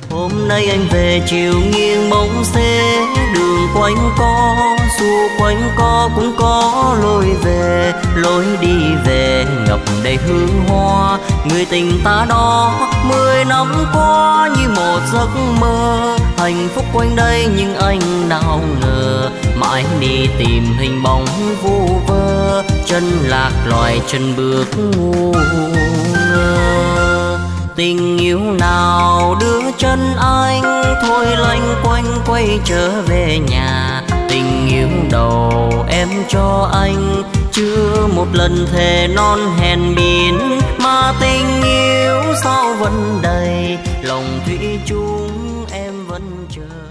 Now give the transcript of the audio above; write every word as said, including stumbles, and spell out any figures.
Hôm nay anh về chiều nghiêng bóng xế, đường quanh co dù quanh co cũng có lối về. Lối đi về ngập đầy hương hoa, người tình ta đó mười năm qua như một giấc mơ. Hạnh phúc quanh đây nhưng anh nào ngờ, mãi đi tìm hình bóng vu vơ, chân lạc loài chân bước ngu ngơ. Tình yêu nào đưa chân anh thôi lanh quanh quay trở về nhà. Tình yêu đầu em cho anh chưa một lần thề non hẹn biển, mà tình yêu sao vẫn đầy lòng thủy chung em vẫn chờ.